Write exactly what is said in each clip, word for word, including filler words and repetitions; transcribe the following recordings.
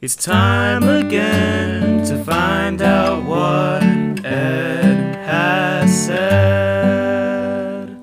It's time again to find out what Ed has said.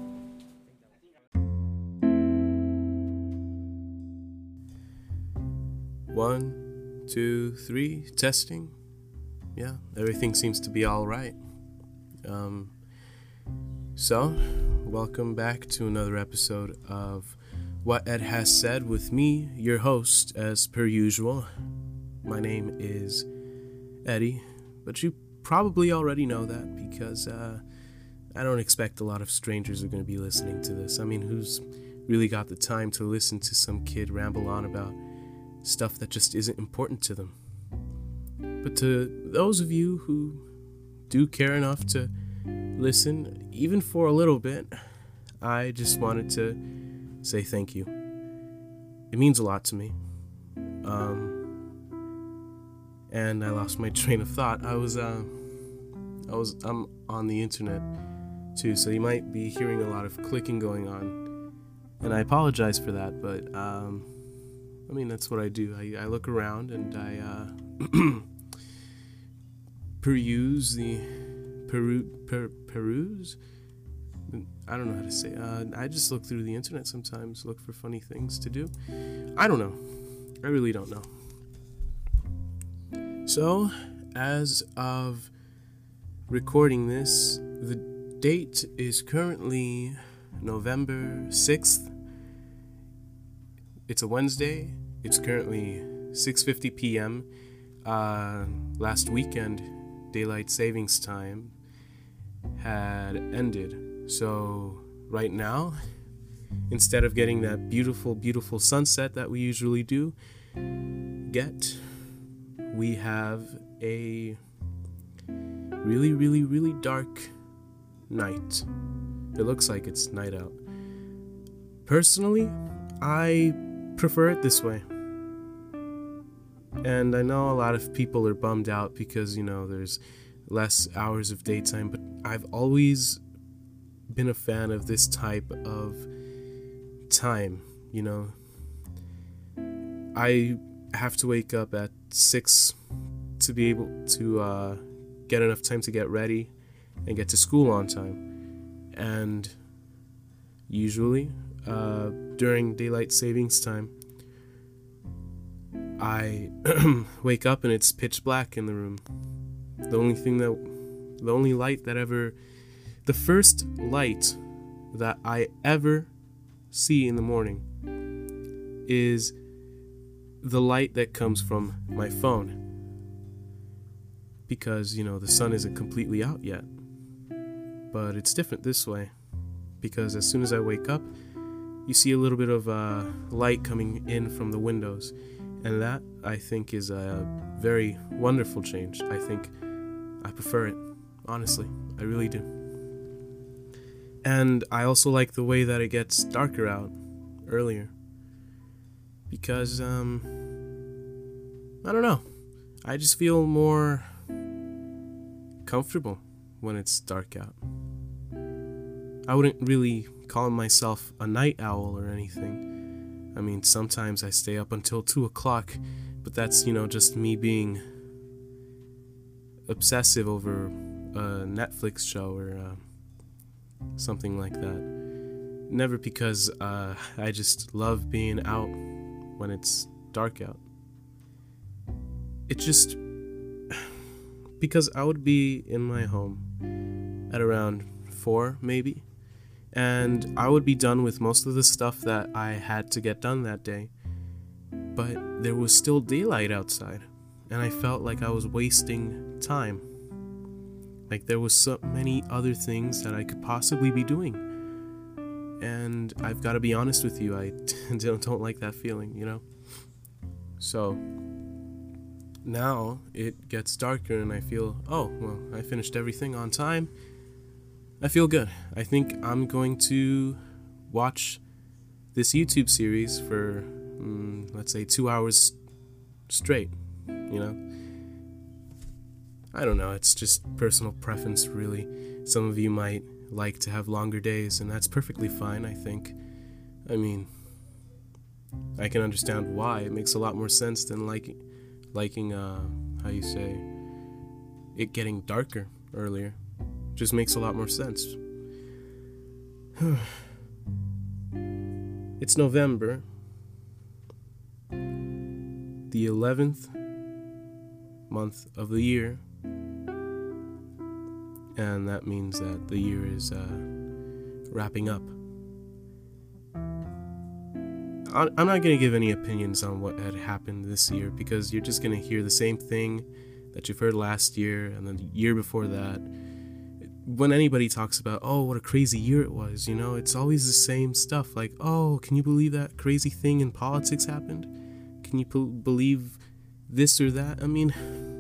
One, two, three, testing. Yeah, everything seems to be all right. Um, so, welcome back to another episode of What Ed Has Said with me, your host, as per usual. My name is Eddie, but you probably already know that because uh, I don't expect a lot of strangers are going to be listening to this. I mean, who's really got the time to listen to some kid ramble on about stuff that just isn't important to them? But to those of you who do care enough to listen, even for a little bit, I just wanted to say thank you. It means a lot to me. Um... And I lost my train of thought. I was, uh, I was, I'm on the internet too, so you might be hearing a lot of clicking going on, and I apologize for that. But um, I mean, that's what I do. I, I look around and I uh, peruse the peru per, peruse. I don't know how to say. Uh, I just look through the internet sometimes, look for funny things to do. I don't know. I really don't know. So, as of recording this, the date is currently November sixth. It's a Wednesday. It's currently six fifty p.m. Uh, last weekend, daylight savings time had ended. So, right now, instead of getting that beautiful, beautiful sunset that we usually do get, we have a really, really, really dark night. It looks like it's night out. Personally, I prefer it this way. And I know a lot of people are bummed out because, you know, there's less hours of daytime, but I've always been a fan of this type of time, you know. I have to wake up at six to be able to uh, get enough time to get ready and get to school on time. And usually, uh, during daylight savings time, I wake up and it's pitch black in the room. The only thing that, the only light that ever, the first light that I ever see in the morning is the light that comes from my phone, because, you know, the sun isn't completely out yet. But it's different this way, because as soon as I wake up, you see a little bit of uh, light coming in from the windows, and that, I think, is a very wonderful change. I think I prefer it, honestly. I really do. And I also like the way that it gets darker out earlier. Because, um, I don't know. I just feel more comfortable when it's dark out. I wouldn't really call myself a night owl or anything. I mean, sometimes I stay up until two o'clock, but that's, you know, just me being obsessive over a Netflix show or uh, something like that. Never because uh, I just love being out when it's dark out. It's just because I would be in my home at around four maybe, and I would be done with most of the stuff that I had to get done that day, but there was still daylight outside, and I felt like I was wasting time. Like there was so many other things that I could possibly be doing. And I've got to be honest with you, I don't, don't like that feeling, you know? So, now it gets darker and I feel, oh, well, I finished everything on time. I feel good. I think I'm going to watch this YouTube series for, mm, let's say, two hours straight, you know? I don't know, it's just personal preference, really. Some of you might like to have longer days, and that's perfectly fine, I think. I mean, I can understand why. It makes a lot more sense than liking liking, uh, how you say, it getting darker earlier. Just makes a lot more sense. It's November, the eleventh month of the year, and that means that the year is uh, wrapping up. I'm not going to give any opinions on what had happened this year, because you're just going to hear the same thing that you've heard last year and then the year before that. When anybody talks about, oh, what a crazy year it was, you know, it's always the same stuff. Like, oh, can you believe that crazy thing in politics happened? Can you p- believe this or that? I mean,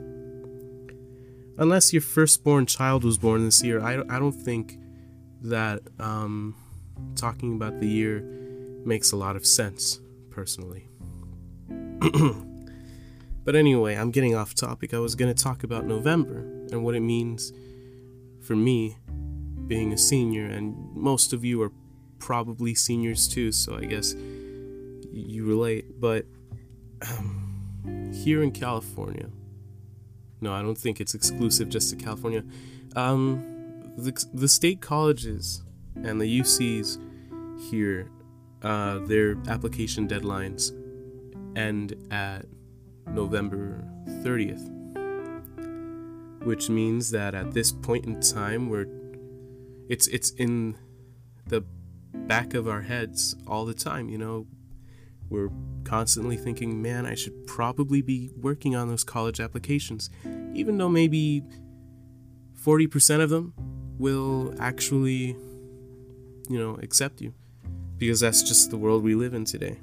unless your firstborn child was born this year, I don't, I don't think that um, talking about the year makes a lot of sense, personally. But anyway, I'm getting off topic. I was going to talk about November and what it means for me being a senior, and most of you are probably seniors too, so I guess you relate. But um, here in California, no, I don't think it's exclusive just to California. Um, the, the state colleges and the U Cs here, uh, their application deadlines end at November thirtieth, which means that at this point in time, we're it's it's in the back of our heads all the time. You know, we're constantly thinking, man, I should probably be working on those college applications, even though maybe forty percent of them will actually, you know, accept you, because that's just the world we live in today.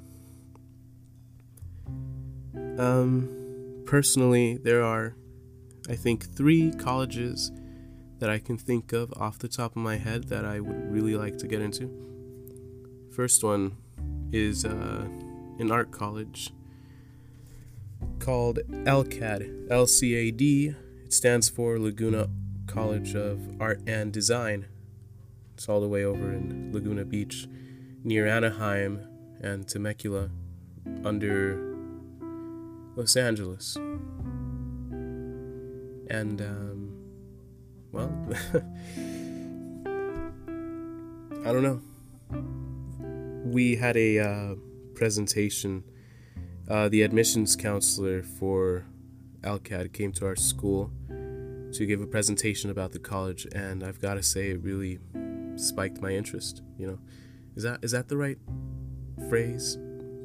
Um, personally, there are, I think, three colleges that I can think of off the top of my head that I would really like to get into. First one is uh, an art college called LCAD, L C A D. It stands for Laguna College of Art and Design. It's all the way over in Laguna Beach, near Anaheim and Temecula, under Los Angeles. And, um, well, I don't know. We had a uh, presentation. Uh, the admissions counselor for LCAD came to our school to give a presentation about the college, and I've got to say it really spiked my interest. You know, is that is that the right phrase?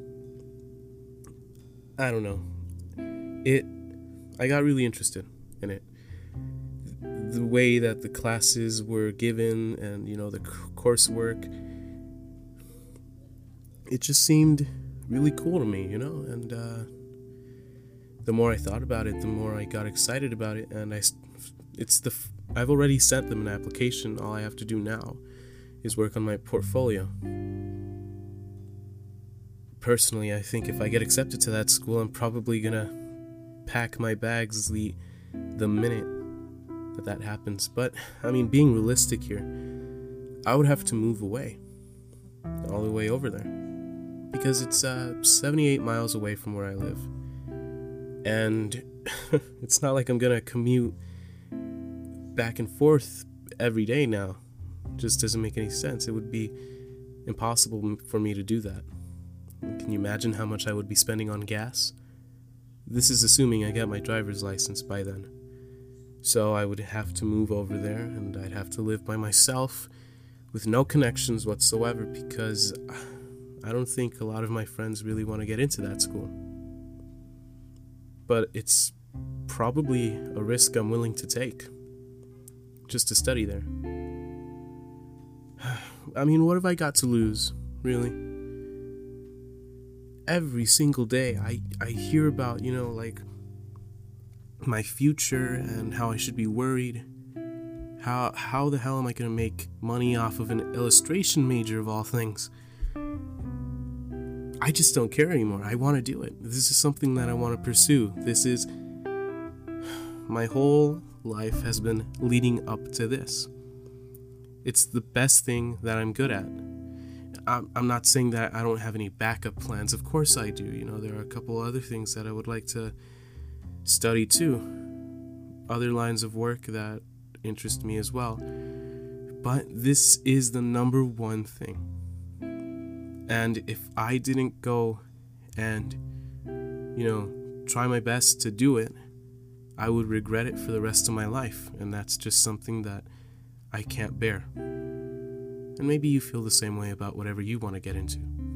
I don't know. It, I got really interested in it. The way that the classes were given and, you know, the coursework, it just seemed really cool to me, you know, and uh, the more I thought about it, the more I got excited about it, and I, it's the, I've already sent them an application. All I have to do now is work on my portfolio. Personally, I think if I get accepted to that school, I'm probably gonna pack my bags the the minute that that happens. But I mean, being realistic here, I would have to move away, all the way over there, because it's uh, seventy-eight miles away from where I live, and it's not like I'm gonna commute back and forth every day now. It just doesn't make any sense. It would be impossible for me to do that. Can you imagine how much I would be spending on gas? This is assuming I got my driver's license by then. So I would have to move over there, and I'd have to live by myself with no connections whatsoever, because I don't think a lot of my friends really want to get into that school. But it's probably a risk I'm willing to take, just to study there. I mean, what have I got to lose, really? Every single day I, I hear about, you know, like, my future and how I should be worried. How how the hell am I going to make money off of an illustration major, of all things? I just don't care anymore. I want to do it. This is something that I want to pursue. This is... My whole life has been leading up to this. It's the best thing that I'm good at. I'm not saying that I don't have any backup plans. Of course I do. You know, there are a couple other things that I would like to study too. Other lines of work that interest me as well. But this is the number one thing. And if I didn't go and, you know, try my best to do it, I would regret it for the rest of my life. And that's just something that I can't bear. And maybe you feel the same way about whatever you want to get into.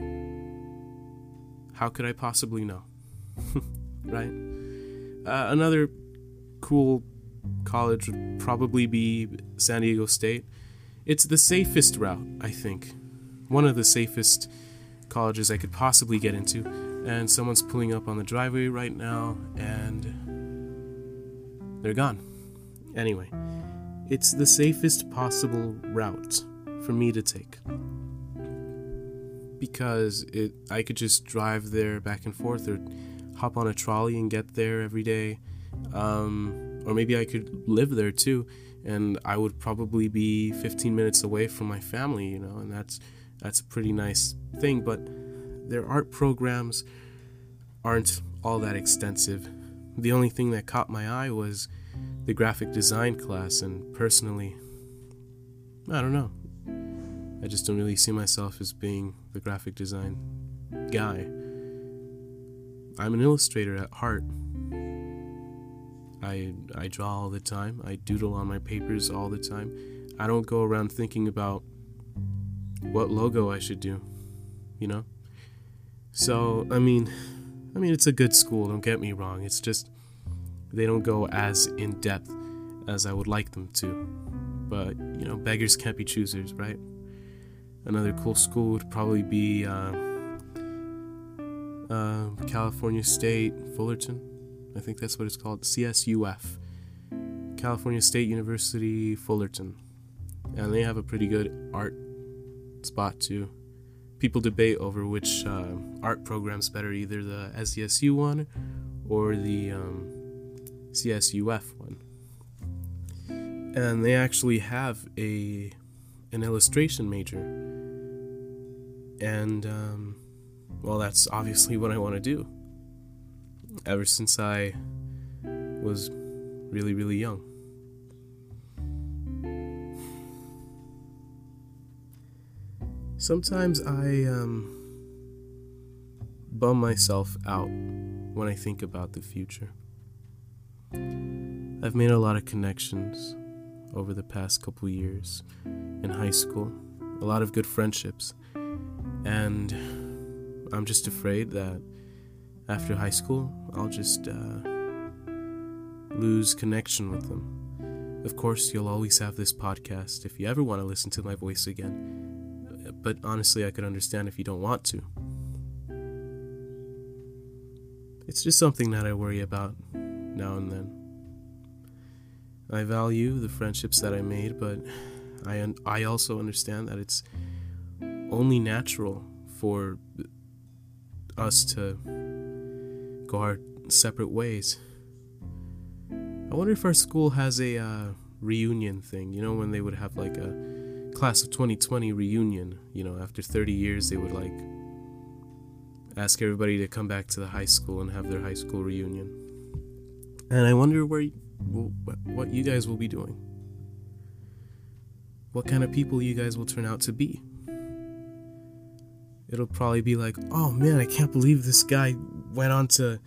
How could I possibly know? Right? Uh, another cool college would probably be San Diego State. It's the safest route, I think. One of the safest colleges I could possibly get into. And someone's pulling up on the driveway right now, and they're gone. Anyway, it's the safest possible route for me to take. Because it, I could just drive there back and forth, or hop on a trolley and get there every day. Um, or maybe I could live there too, and I would probably be fifteen minutes away from my family, you know, and that's that's a pretty nice thing. But their art programs aren't all that extensive. The only thing that caught my eye was the graphic design class, and personally, I don't know. I just don't really see myself as being the graphic design guy. I'm an illustrator at heart. I I draw all the time. I doodle on my papers all the time. I don't go around thinking about what logo I should do, you know? So, I mean, I mean it's a good school, don't get me wrong. It's just they don't go as in depth as I would like them to. But, you know, beggars can't be choosers, right? Another cool school would probably be uh, uh, California State Fullerton. I think that's what it's called, C S U F. California State University Fullerton. And they have a pretty good art spot too. People debate over which uh, art program's better, either the S D S U one or the um, C S U F one. And they actually have a an illustration major. And, um, well, that's obviously what I want to do. Ever since I was really, really young. Sometimes I um, bum myself out when I think about the future. I've made a lot of connections over the past couple years in high school, a lot of good friendships, and I'm just afraid that after high school, I'll just uh, lose connection with them. Of course, you'll always have this podcast if you ever want to listen to my voice again. But honestly, I could understand if you don't want to. It's just something that I worry about now and then. I value the friendships that I made, but I un- I also understand that it's only natural for us to go our separate ways. I wonder if our school has a uh, reunion thing, you know, when they would have like a class of twenty twenty reunion, you know, after thirty years they would like ask everybody to come back to the high school and have their high school reunion. And I wonder where you, what you guys will be doing. What kind of people you guys will turn out to be. It'll probably be like, oh man, I can't believe this guy went on to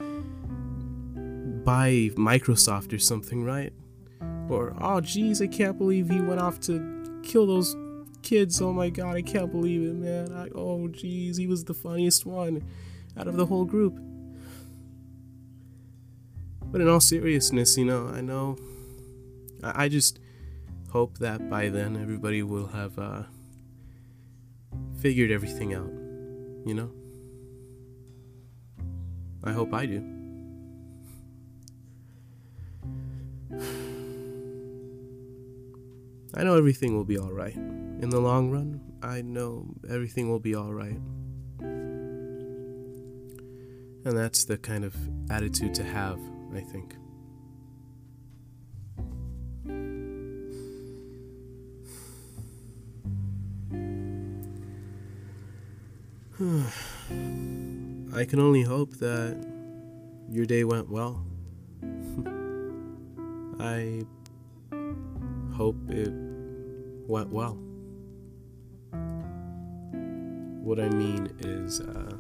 buy Microsoft or something, right? Or, oh geez, I can't believe he went off to kill those kids. Oh my god, I can't believe it, man. I, oh geez, he was the funniest one out of the whole group. But in all seriousness, you know, I know, I, I just hope that by then everybody will have uh, figured everything out, you know? I hope I do. I know everything will be alright. In the long run, I know everything will be alright. And that's the kind of attitude to have, I think. I can only hope that your day went well I hope it went well. What I mean is, uh,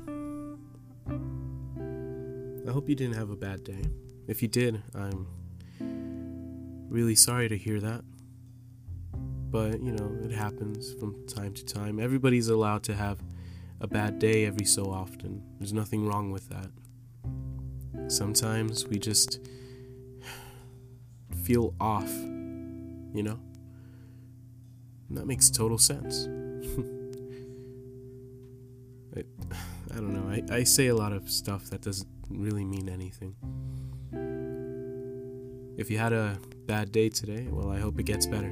I hope you didn't have a bad day. If you did, I'm really sorry to hear that. But, you know, it happens from time to time. Everybody's allowed to have a bad day every so often. There's nothing wrong with that. Sometimes we just feel off, you know? And that makes total sense. I, I don't know. I, I say a lot of stuff that doesn't really mean anything. If you had a bad day today, well, I hope it gets better.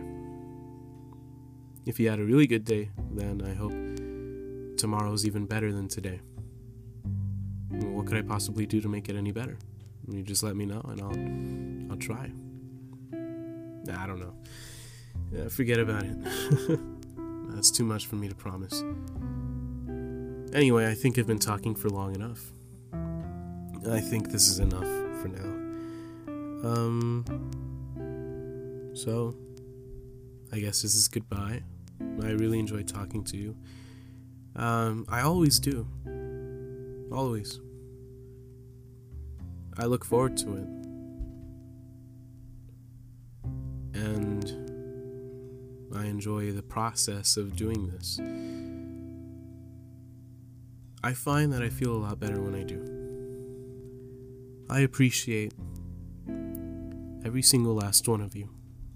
If you had a really good day, then I hope tomorrow's even better than today. What could I possibly do to make it any better? You just let me know and I'll I'll try. Nah, I don't know. Yeah, forget about it. That's too much for me to promise. Anyway, I think I've been talking for long enough. I think this is enough for now. Um so I guess this is goodbye. I really enjoyed talking to you. Um, I always do. Always. I look forward to it. And I enjoy the process of doing this. I find that I feel a lot better when I do. I appreciate every single last one of you.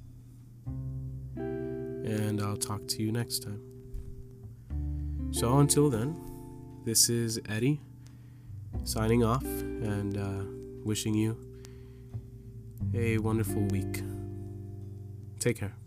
And I'll talk to you next time. So until then, this is Eddie signing off and uh, wishing you a wonderful week. Take care.